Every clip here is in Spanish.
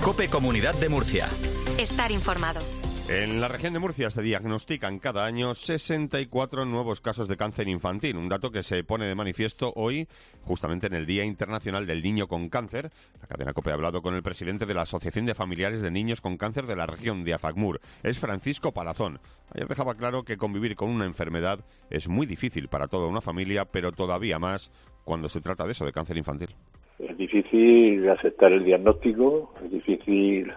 COPE Comunidad de Murcia. Estar informado. En la región de Murcia se diagnostican cada año 64 nuevos casos de cáncer infantil, un dato que se pone de manifiesto hoy, justamente en el Día Internacional del Niño con Cáncer. La cadena COPE ha hablado con el presidente de la Asociación de Familiares de Niños con Cáncer de la región de Afagmur, es Francisco Palazón. Ayer dejaba claro que convivir con una enfermedad es muy difícil para toda una familia, pero todavía más cuando se trata de eso, de cáncer infantil. Es difícil aceptar el diagnóstico, es difícil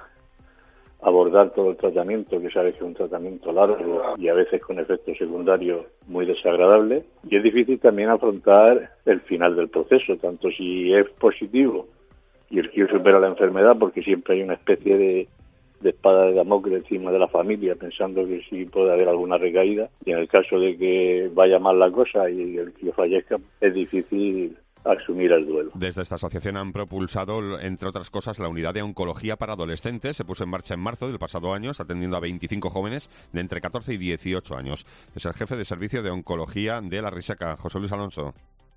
abordar todo el tratamiento, que sabes que es un tratamiento largo y a veces con efectos secundarios muy desagradables. Y es difícil también afrontar el final del proceso, tanto si es positivo y el que supera la enfermedad, porque siempre hay una especie de espada de Damocles encima de la familia, pensando que sí puede haber alguna recaída. Y en el caso de que vaya mal la cosa y el que fallezca, es difícil asumir el duelo. Desde esta asociación han propulsado, entre otras cosas, la unidad de oncología para adolescentes. Se puso en marcha en marzo del pasado año, está atendiendo a 25 jóvenes de entre 14 y 18 años. Es el jefe de servicio de oncología de La Risaca, José Luis Alonso.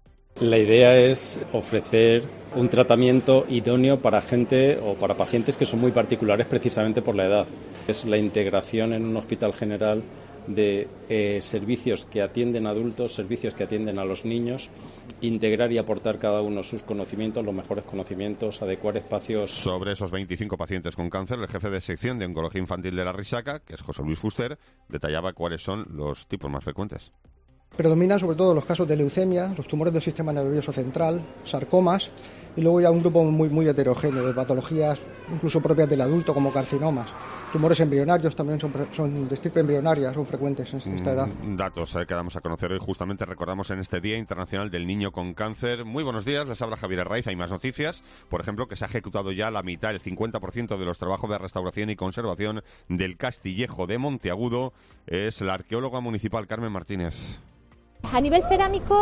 La idea es ofrecer un tratamiento idóneo para gente o para pacientes que son muy particulares precisamente por la edad. Es la integración en un hospital general de servicios que atienden a adultos, servicios que atienden a los niños, integrar y aportar cada uno sus conocimientos, los mejores conocimientos, adecuar espacios. Sobre esos 25 pacientes con cáncer, el jefe de sección de oncología infantil de La Risaca, que es José Luis Fuster, detallaba cuáles son los tipos más frecuentes. Predominan sobre todo los casos de leucemia, los tumores del sistema nervioso central, sarcomas, y luego ya un grupo muy heterogéneo de patologías incluso propias del adulto, como carcinomas. Tumores embrionarios también son de estirpe embrionaria, son frecuentes en esta edad. Datos que damos a conocer hoy, justamente recordamos en este Día Internacional del Niño con Cáncer. Muy buenos días, les habla Javier Herraiz. Hay más noticias, por ejemplo, que se ha ejecutado ya la mitad, el 50% de los trabajos de restauración y conservación del Castillejo de Monteagudo. Es la arqueóloga municipal Carmen Martínez. A nivel cerámico,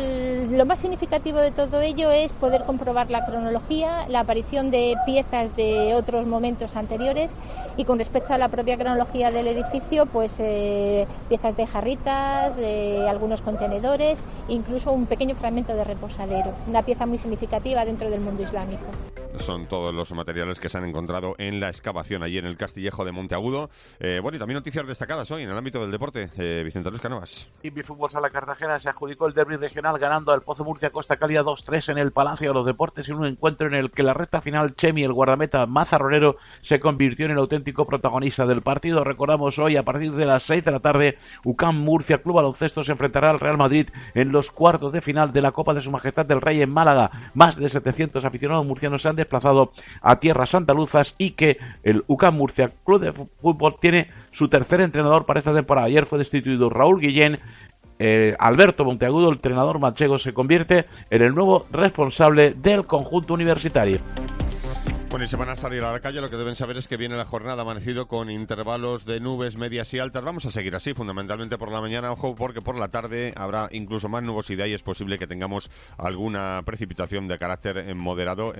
lo más significativo de todo ello es poder comprobar la cronología, la aparición de piezas de otros momentos anteriores, y con respecto a la propia cronología del edificio, pues piezas de jarritas, de algunos contenedores, incluso un pequeño fragmento de reposadero, una pieza muy significativa dentro del mundo islámico. Son todos los materiales que se han encontrado en la excavación allí en el Castillejo de Monteagudo. Bueno, y también noticias destacadas hoy en el ámbito del deporte. Vicente Luis Cánovas. Invi Fútbol Sala Cartagena se adjudicó el derbi regional ganando al Pozo Murcia Costa Cálida 2-3 en el Palacio de los Deportes, en un encuentro en el que la recta final Chemi, el guardameta mazarronero, se convirtió en el auténtico protagonista del partido. Recordamos hoy a partir de las 6 de la tarde, UCAM Murcia Club Baloncesto se enfrentará al Real Madrid en los cuartos de final de la Copa de Su Majestad del Rey en Málaga. Más de 700 aficionados murcianos se han desplazado a tierras andaluzas, y que el UCAM Murcia Club de Fútbol tiene su tercer entrenador para esta temporada. Ayer fue destituido Raúl Guillén. Alberto Monteagudo, el entrenador manchego, se convierte en el nuevo responsable del conjunto universitario. Bueno, y se van a salir a la calle. Lo que deben saber es que viene la jornada amanecido con intervalos de nubes medias y altas. Vamos a seguir así, fundamentalmente por la mañana. Ojo, porque por la tarde habrá incluso más nubosidad y es posible que tengamos alguna precipitación de carácter moderado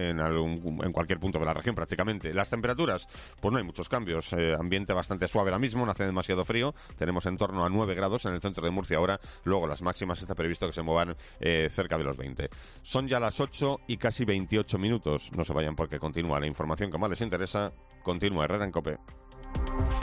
en cualquier punto de la región prácticamente. Las temperaturas, pues no hay muchos cambios. Ambiente bastante suave ahora mismo, no hace demasiado frío. Tenemos en torno a 9 grados en el centro de Murcia ahora. Luego las máximas está previsto que se muevan cerca de los 20. Son ya las 8 y casi 28 minutos. No se vayan porque continúa la información que más les interesa. Continúa Herrera en COPE.